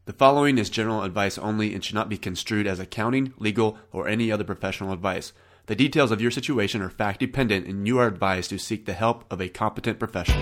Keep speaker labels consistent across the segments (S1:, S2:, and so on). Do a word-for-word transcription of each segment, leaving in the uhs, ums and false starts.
S1: The following is general advice only and should not be construed as accounting, legal, or any other professional advice. The details of your situation are fact dependent, and you are advised to seek the help of a competent professional.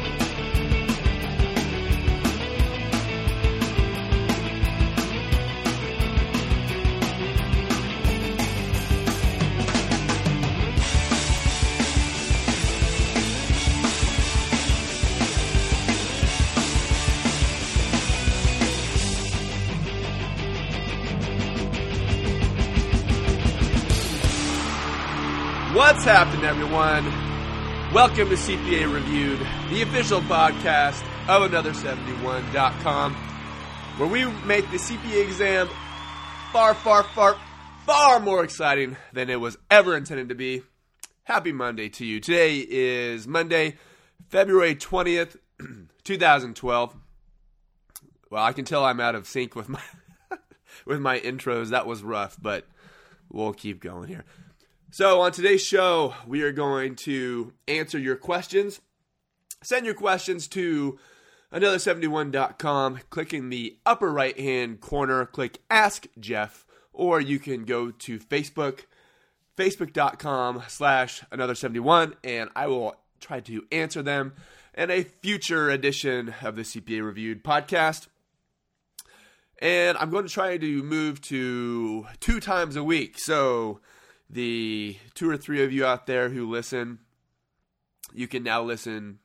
S2: What's happening, everyone? Welcome to C P A Reviewed, the official podcast of another seventy-one dot com, where we make the C P A exam far, far, far, far more exciting than it was ever intended to be. Happy Monday to you. Today is Monday, February twentieth, twenty twelve. Well, I can tell I'm out of sync with my with my intros. That was rough, but we'll keep going here. So on today's show, we are going to answer your questions. Send your questions to another seventy-one dot com. Click in the upper right-hand corner, click Ask Jeff, or you can go to Facebook, facebook.com slash another 71, and I will try to answer them in a future edition of the C P A Reviewed podcast. And I'm going to try to move to two times a week. So the two or three of you out there who listen, you can now listen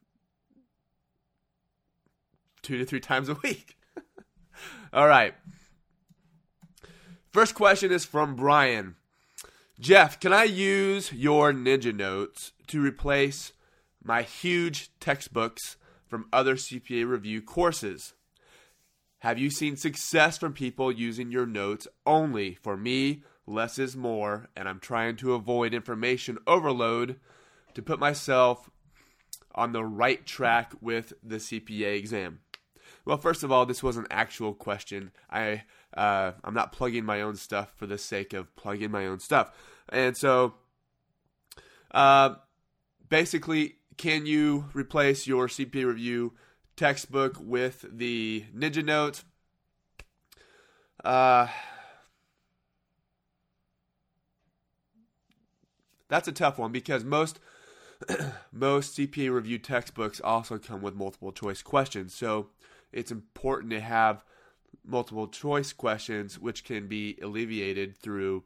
S2: two to three times a week. All right. First question is from Brian. Jeff, can I use your Ninja Notes to replace my huge textbooks from other C P A review courses? Have you seen success from people using your notes only? For me, less is more, and I'm trying to avoid information overload to put myself on the right track with the C P A exam. Well, first of all, this was an actual question. I, uh, I'm not plugging my own stuff for the sake of plugging my own stuff. And so, uh, basically, can you replace your C P A review textbook with the Ninja Notes? Uh... That's a tough one because most most C P A review textbooks also come with multiple choice questions. So it's important to have multiple choice questions, which can be alleviated through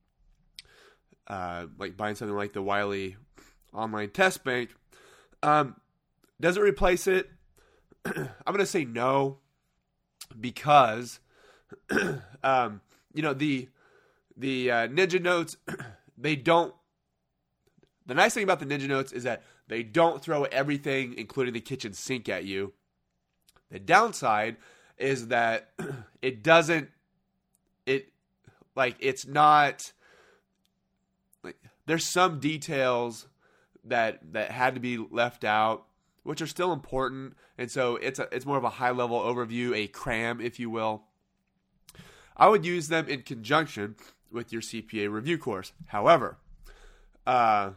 S2: uh, like buying something like the Wiley Online Test Bank. Um, does it replace it? I'm going to say no because um, you know the the uh, Ninja Notes they don't. The nice thing about the Ninja Notes is that they don't throw everything, including the kitchen sink, at you. The downside is that it doesn't, it, like, it's not, like, there's some details that that had to be left out, which are still important, and so it's a, it's more of a high-level overview, a cram, if you will. I would use them in conjunction with your C P A review course. However, uh...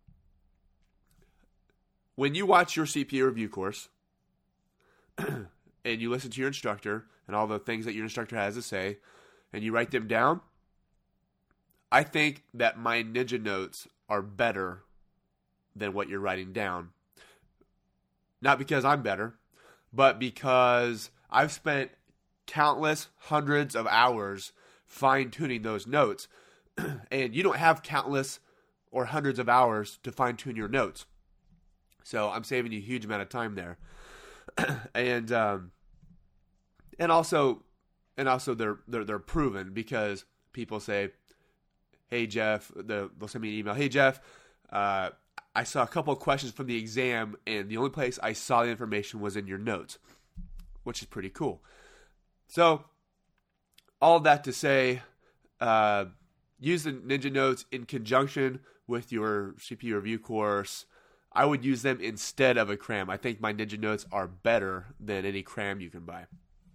S2: when you watch your C P A review course and you listen to your instructor and all the things that your instructor has to say and you write them down, I think that my Ninja Notes are better than what you're writing down. Not because I'm better, but because I've spent countless hundreds of hours fine-tuning those notes. And you don't have countless or hundreds of hours to fine-tune your notes. So I'm saving you a huge amount of time there, and um, and also and also they're they're they're proven because people say, "Hey Jeff," the, they'll send me an email. "Hey Jeff, uh, I saw a couple of questions from the exam, and the only place I saw the information was in your notes," which is pretty cool. So all of that to say, uh, use the Ninja Notes in conjunction with your C P A review course. I would use them instead of a cram. I think my Ninja Notes are better than any cram you can buy.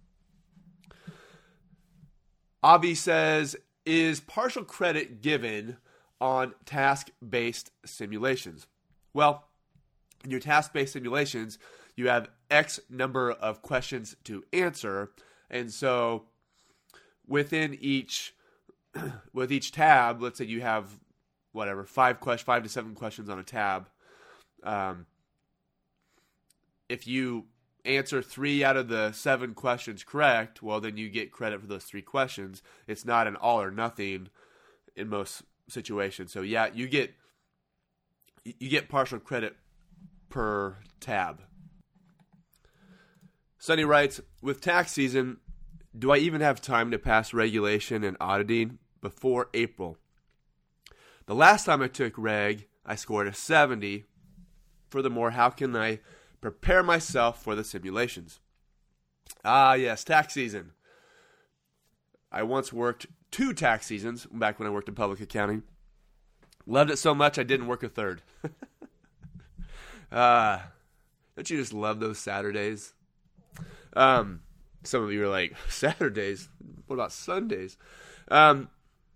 S2: Avi says, is partial credit given on task-based simulations? Well, in your task-based simulations, you have X number of questions to answer. And so within each with each tab, let's say you have whatever five question, five to seven questions on a tab. Um, if you answer three out of the seven questions correct, well, then you get credit for those three questions. It's not an all or nothing in most situations. So yeah, you get you get partial credit per tab. Sonny writes, with tax season, do I even have time to pass regulation and auditing before April? The last time I took reg, I scored a seventy. Furthermore, how can I prepare myself for the simulations? Ah, yes, tax season. I once worked two tax seasons back when I worked in public accounting. Loved it so much I didn't work a third. uh, don't you just love those Saturdays? Um, some of you are like, Saturdays? What about Sundays? Um,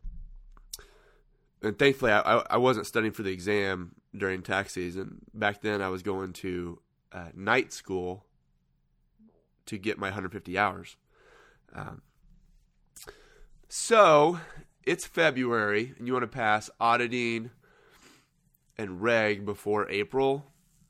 S2: and thankfully, I, I wasn't studying for the exam during tax season. Back then, I was going to uh, night school to get my one hundred fifty hours. Um, so, it's February, and you want to pass auditing and reg before April.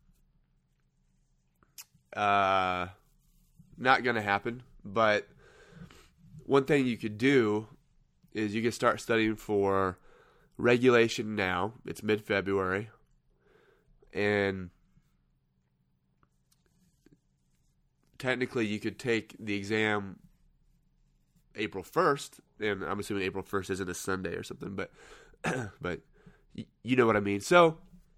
S2: Uh... Not going to happen, but one thing you could do is you could start studying for regulation now. It's mid-February, and technically you could take the exam April first, and I'm assuming April first isn't a Sunday or something, but but you know what I mean. So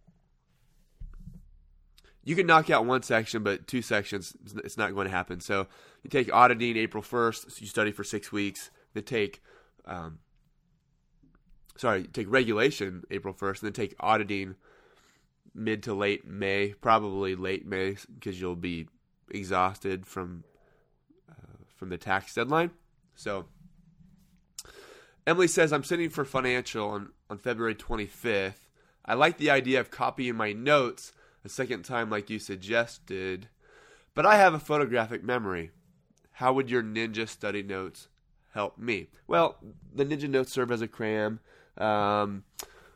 S2: you can knock out one section, but two sections, it's not going to happen. So you take auditing April first, so you study for six weeks. Then take, um, sorry, take regulation April first, and then take auditing mid to late May, probably late May, because you'll be exhausted from uh, from the tax deadline. So Emily says, I'm sitting for financial on, on February twenty-fifth. I like the idea of copying my notes a second time like you suggested, but I have a photographic memory. How would your Ninja study notes help me? Well, the Ninja notes serve as a cram, um,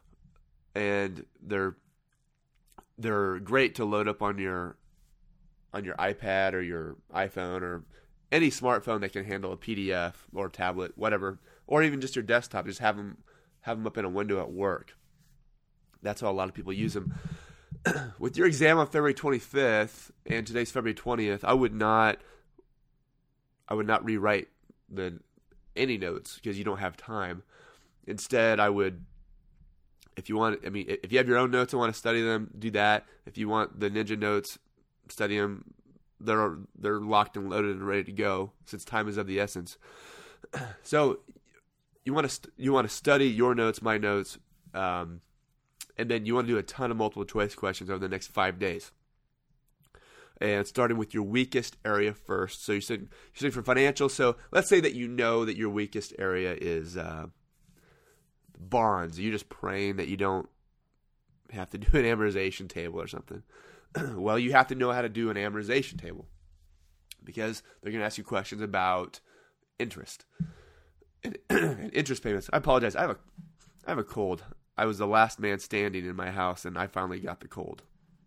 S2: and they're they're great to load up on your on your iPad or your iPhone or any smartphone that can handle a P D F or tablet, whatever, or even just your desktop. Just have them have them up in a window at work. That's how a lot of people use them. With your exam on February twenty-fifth and today's February twentieth, I would not, I would not rewrite the any notes because you don't have time. Instead, I would, if you want, I mean, if you have your own notes and want to study them, do that. If you want the Ninja notes, study them. They're they're locked and loaded and ready to go since time is of the essence. So you want to st- you want to study your notes, my notes. Um, And then you want to do a ton of multiple choice questions over the next five days. And starting with your weakest area first. So you're sitting, you're sitting for financial. So let's say that you know that your weakest area is uh, bonds. You're just praying that you don't have to do an amortization table or something. Well, you have to know how to do an amortization table because they're going to ask you questions about interest and, and interest payments. I apologize. I have a I have a cold. I was the last man standing in my house, and I finally got the cold.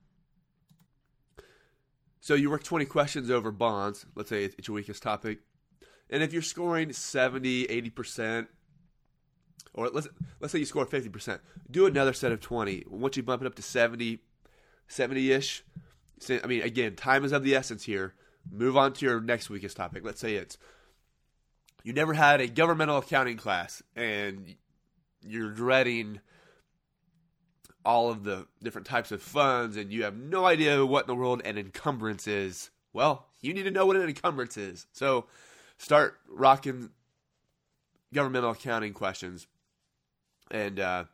S2: So you work twenty questions over bonds. Let's say it's your weakest topic. And if you're scoring seventy, eighty percent, or let's let's say you score fifty percent, do another set of twenty. Once you bump it up to seventy, seventy-ish, I mean, again, time is of the essence here. Move on to your next weakest topic. Let's say it's you never had a governmental accounting class, and you're dreading all of the different types of funds, and you have no idea what in the world an encumbrance is. Well, you need to know what an encumbrance is. So start rocking governmental accounting questions. And uh,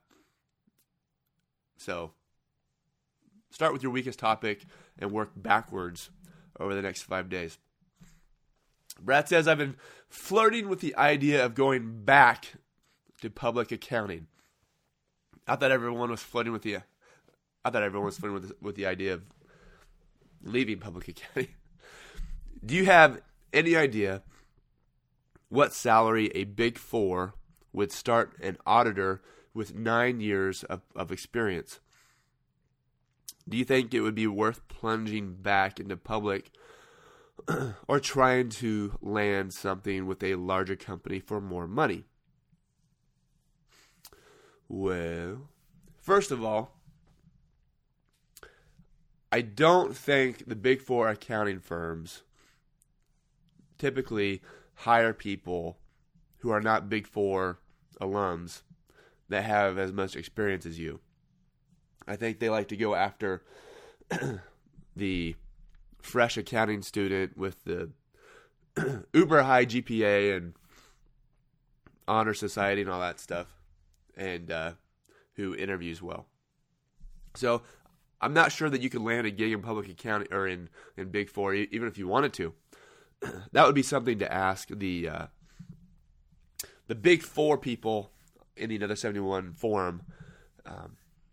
S2: so start with your weakest topic and work backwards over the next five days. Brad says, I've been flirting with the idea of going back to public accounting. I thought everyone was flirting with the. I thought everyone was flirting with the, with the idea of leaving public accounting. Do you have any idea what salary a Big Four would start an auditor with nine years of, of experience. Do you think it would be worth plunging back into public or trying to land something with a larger company for more money? Well, first of all, I don't think the Big Four accounting firms typically hire people who are not Big Four alums that have as much experience as you. I think they like to go after the fresh accounting student with the uber high G P A and honor society and all that stuff, and uh, who interviews well. So I'm not sure that you could land a gig in public accounting or in, in Big Four, even if you wanted to. That would be something to ask the uh, the Big Four people in the Another seventy-one forum. Um,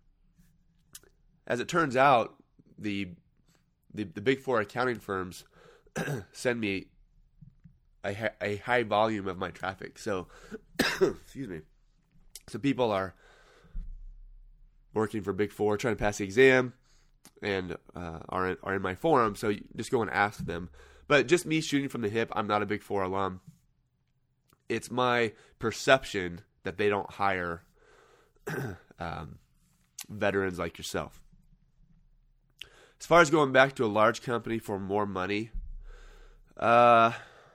S2: as it turns out, the, the the Big Four accounting firms send me a, a high volume of my traffic. So, excuse me. So people are working for Big Four, trying to pass the exam, and uh, are in, are in my forum. So you just go and ask them. But just me shooting from the hip, I'm not a Big Four alum. It's my perception that they don't hire um, veterans like yourself. As far as going back to a large company for more money, uh,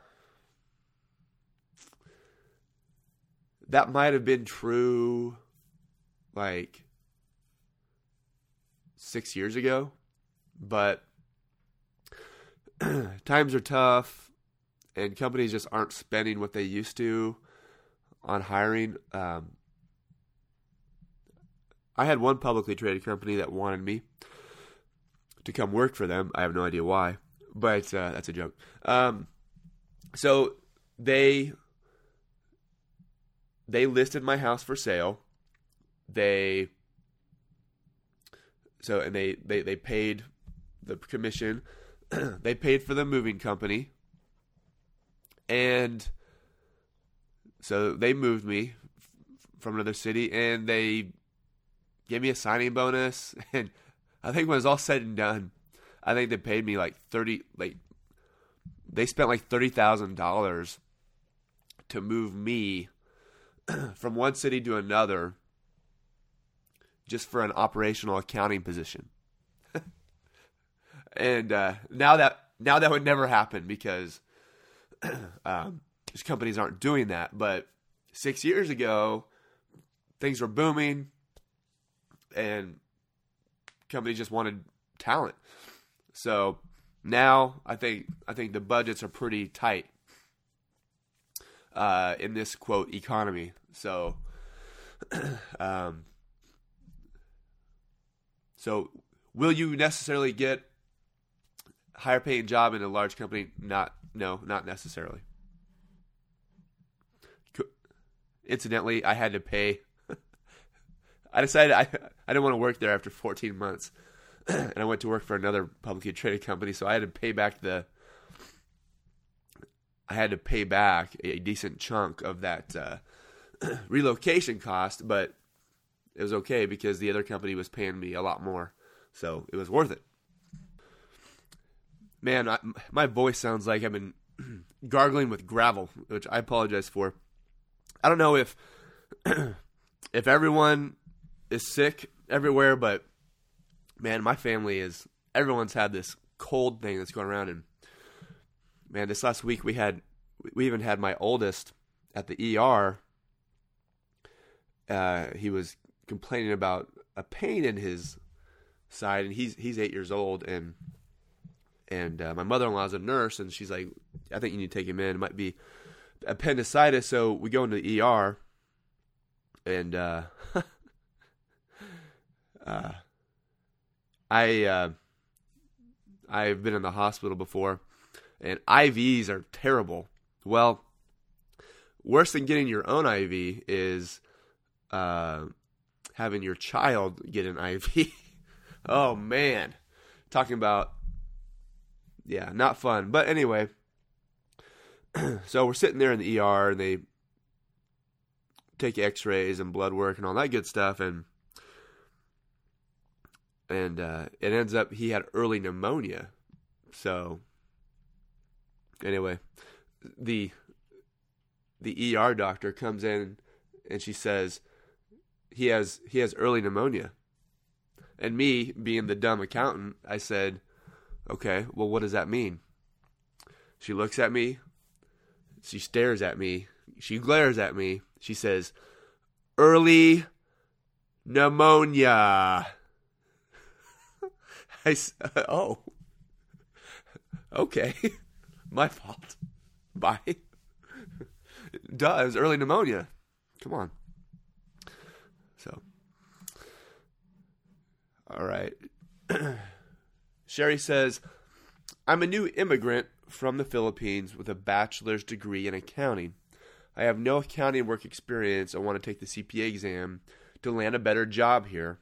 S2: that might have been true like six years ago, but times are tough and companies just aren't spending what they used to on hiring. Um, I had one publicly traded company that wanted me to come work for them. I have no idea why, but uh, that's a joke. Um, so they they listed my house for sale. They so and they they, they paid the commission. They paid for the moving company, and so they moved me from another city, and they gave me a signing bonus. And I think when it was all said and done, I think they paid me like thirty. Like they spent like thirty thousand dollars to move me from one city to another, just for an operational accounting position. And uh, now that now that would never happen because um, these companies aren't doing that. But six years ago, things were booming, and companies just wanted talent. So now I think I think the budgets are pretty tight uh, in this quote economy. So, um, so will you necessarily get higher paying job in a large company? Not, no, not necessarily. Incidentally, I had to pay. I decided I I didn't want to work there after fourteen months, and I went to work for another publicly traded company. So I had to pay back the. I had to pay back a decent chunk of that uh, relocation cost, but it was okay because the other company was paying me a lot more, so it was worth it. Man, I, my voice sounds like I've been gargling with gravel, which I apologize for. I don't know if if everyone is sick everywhere, but man, my family is, everyone's had this cold thing that's going around. And man, this last week we had, we even had my oldest at the E R. Uh, he was complaining about a pain in his side, and he's he's eight years old, and And uh, my mother-in-law is a nurse, and she's like, I think you need to take him in. It might be appendicitis. So we go into the E R, and uh, uh, I, uh, I've been in the hospital before, and I Vs are terrible. Well, worse than getting your own I V is uh, having your child get an I V. Oh, man. Talking about... Yeah, not fun. But anyway, So we're sitting there in the E R, and they take x-rays and blood work and all that good stuff, and and uh, it ends up he had early pneumonia. So anyway, the the E R doctor comes in and she says he has he has early pneumonia. And me, being the dumb accountant, I said, okay, well, what does that mean? She looks at me. She stares at me. She glares at me. She says, early pneumonia. I said, oh, okay. My fault. Bye. Duh, it was early pneumonia. Come on. So. All right. Sherry says, I'm a new immigrant from the Philippines with a bachelor's degree in accounting. I have no accounting work experience. I want to take the C P A exam to land a better job here.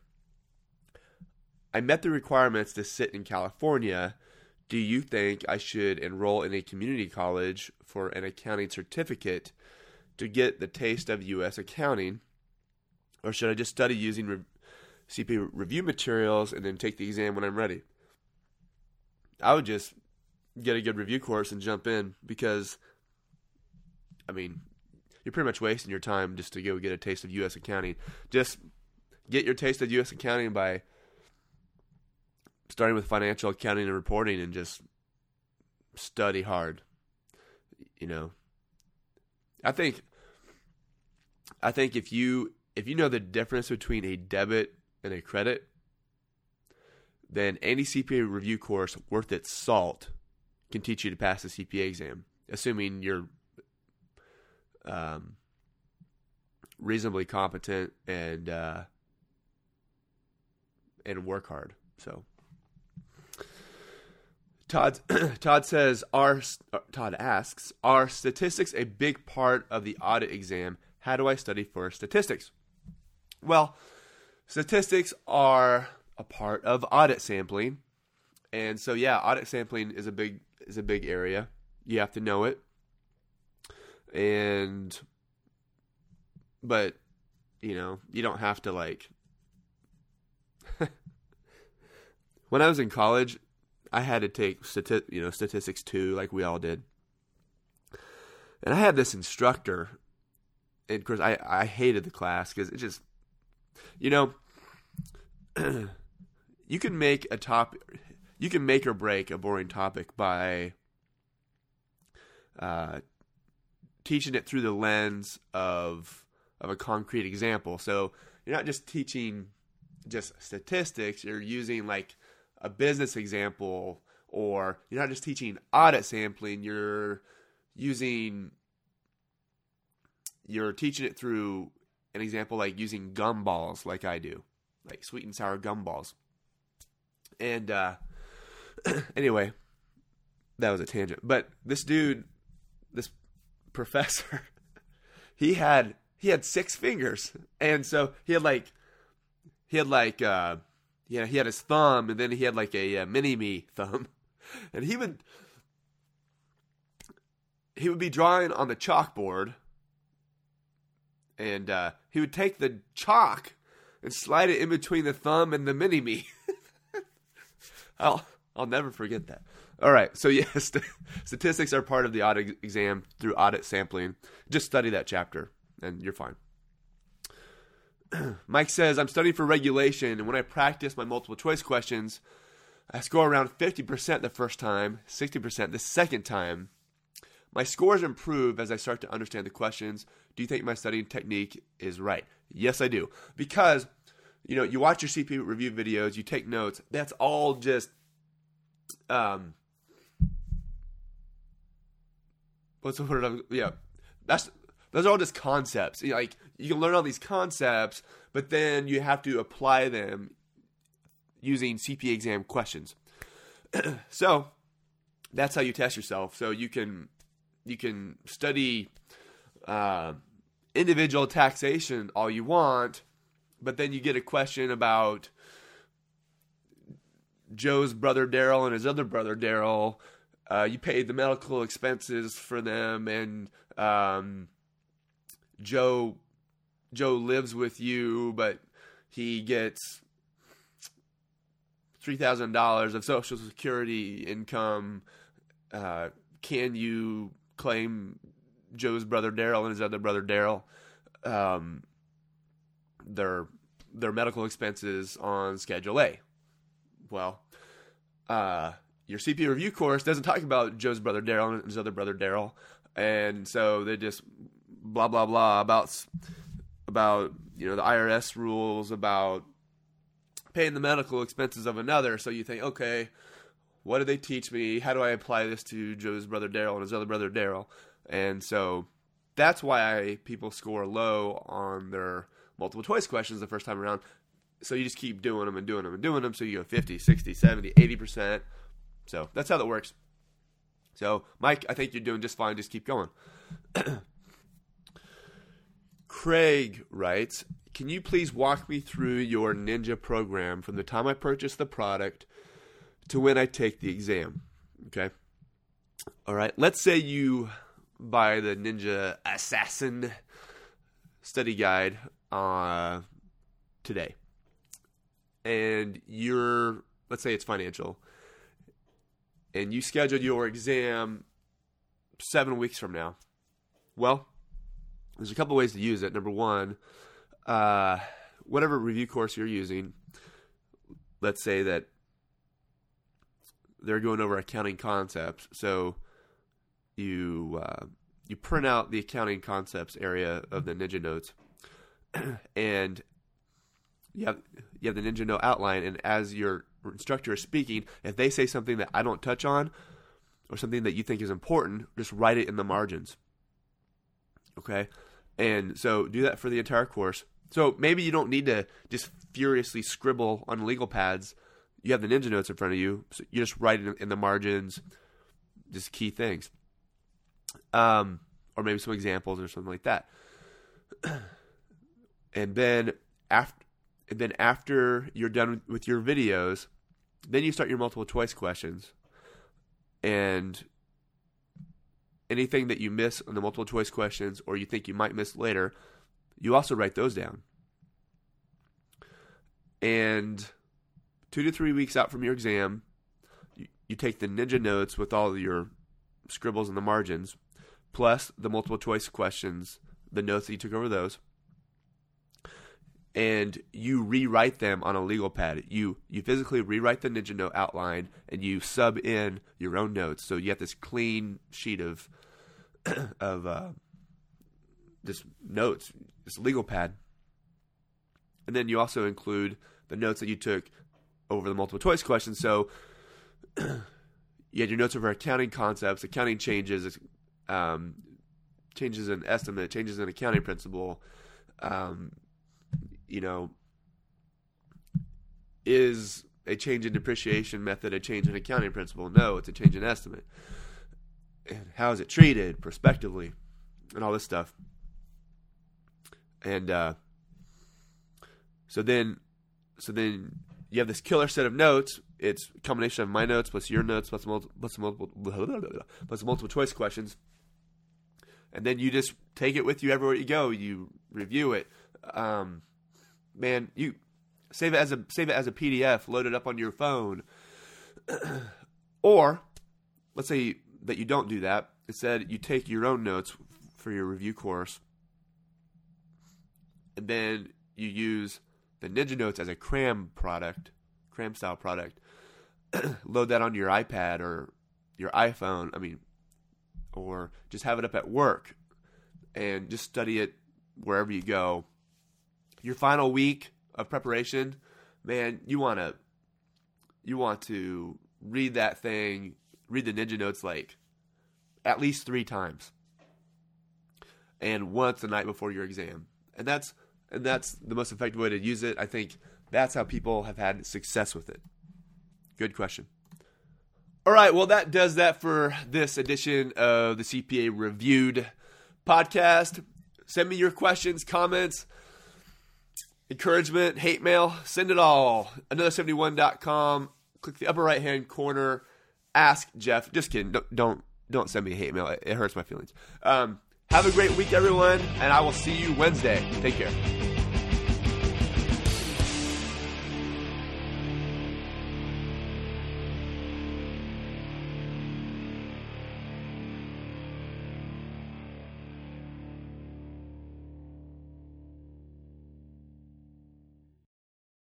S2: I met the requirements to sit in California. Do you think I should enroll in a community college for an accounting certificate to get the taste of U S accounting? Or should I just study using re- C P A review materials and then take the exam when I'm ready? I would just get a good review course and jump in, because, I mean, you're pretty much wasting your time just to go get a taste of U S accounting. Just get your taste of U S accounting by starting with financial accounting and reporting, and just study hard. You know, I think, I think if you if you know the difference between a debit and a credit, then any C P A review course worth its salt can teach you to pass the C P A exam, assuming you're um, reasonably competent and uh, and work hard. So, Todd Todd says, "Are Todd asks, are statistics a big part of the audit exam? How do I study for statistics?" Well, statistics are a part of audit sampling, and so yeah, audit sampling is a big is a big area. You have to know it, and but you know you don't have to like. When I was in college, I had to take stati- you know statistics two, like we all did, and I had this instructor, and of course I I hated the class because it just, you know. You can make a top, you can make or break a boring topic by uh, teaching it through the lens of of a concrete example. So you're not just teaching just statistics; you're using like a business example, or you're not just teaching audit sampling. You're using, you're teaching it through an example like using gumballs, like I do, like sweet and sour gumballs. And uh, anyway, that was a tangent. But this dude, this professor, he had he had six fingers, and so he had like he had like uh, yeah he had his thumb, and then he had like a, a mini me thumb, and he would he would be drawing on the chalkboard, and uh, he would take the chalk and slide it in between the thumb and the mini me. I'll I'll never forget that. All right, so yes, statistics are part of the audit exam through audit sampling. Just study that chapter, and you're fine. Mike says, I'm studying for regulation, and when I practice my multiple choice questions, I score around fifty percent the first time, sixty percent the second time. My scores improve as I start to understand the questions. Do you think my studying technique is right? Yes, I do. Because you know, you watch your C P A review videos, you take notes. That's all just, um, what's the word? I'm, yeah, that's those are all just concepts. You know, like you can learn all these concepts, but then you have to apply them using C P A exam questions. So that's how you test yourself. So you can you can study uh, individual taxation all you want. But then you get a question about Joe's brother Daryl and his other brother Daryl. uh, you paid the medical expenses for them, and um, Joe Joe lives with you, but he gets three thousand dollars of Social Security income. Uh, can you claim Joe's brother Daryl and his other brother Daryl um, their their medical expenses on Schedule A? Well, uh, your C P A review course doesn't talk about Joe's brother Daryl and his other brother Daryl, and so they just blah blah blah about about you know the I R S rules about paying the medical expenses of another. So you think, okay, what did they teach me? How do I apply this to Joe's brother Daryl and his other brother Daryl? And so that's why people score low on their multiple choice questions the first time around. So you just keep doing them and doing them and doing them. So you go fifty, sixty, seventy, eighty percent. So that's how that works. So Mike, I think you're doing just fine. Just keep going. Craig writes, can you please walk me through your Ninja program from the time I purchase the product to when I take the exam? Okay. All right. Let's say you buy the Ninja Assassin study guide uh, today. And you're, let's say it's financial, and you scheduled your exam seven weeks from now. Well, there's a couple ways to use it. Number one, uh, whatever review course you're using, let's say that they're going over accounting concepts. So you uh, you print out the accounting concepts area of the Ninja Notes, and you have you have the Ninja Note outline. And as your instructor is speaking, if they say something that I don't touch on or something that you think is important, just write it in the margins. Okay? And so do that for the entire course. So maybe you don't need to just furiously scribble on legal pads. You have the Ninja Notes in front of you. So you just write it in the margins, just key things. Um, or maybe some examples or something like that. And then after, and then after you're done with your videos, then you start your multiple choice questions. And anything that you miss on the multiple choice questions or you think you might miss later, you also write those down. And two to three weeks out from your exam, you, you take the Ninja Notes with all of your scribbles in the margins, plus the multiple choice questions, the notes that you took over those, and you rewrite them on a legal pad. You you physically rewrite the Ninja Note outline, and you sub in your own notes. So you have this clean sheet of of uh, this notes, this legal pad. And then you also include the notes that you took over the multiple choice questions. So you had your notes over accounting concepts, accounting changes, um, changes in estimate, changes in accounting principle. Um, you know, is a change in depreciation method a change in accounting principle? No, it's a change in estimate. And how is it treated prospectively, and all this stuff. And uh, so then, so then you have this killer set of notes. It's a combination of my notes plus your notes plus multiple plus multiple plus multiple choice questions. And then you just take it with you everywhere you go. You review it. Um, man, you save it as a save it as a P D F, load it up on your phone. Or let's say that you don't do that. Instead, you take your own notes for your review course, and then you use the Ninja Notes as a cram product, cram style product. Load that onto your iPad or your iPhone. I mean, or just have it up at work and just study it wherever you go. Your final week of preparation, man, you want to you want to read that thing, read the Ninja Notes like at least three times, and once the night before your exam. And that's and that's the most effective way to use it. I think that's how people have had success with it. Good question. All right, well, that does that for this edition of the C P A Reviewed podcast. Send me your questions, comments, encouragement, hate mail. Send it all. another seventy-one dot com. Click the upper right-hand corner ask Jeff. Just kidding. Don't don't, don't send me a hate mail. It, it hurts my feelings. Um, have a great week, everyone, and I will see you Wednesday. Take care.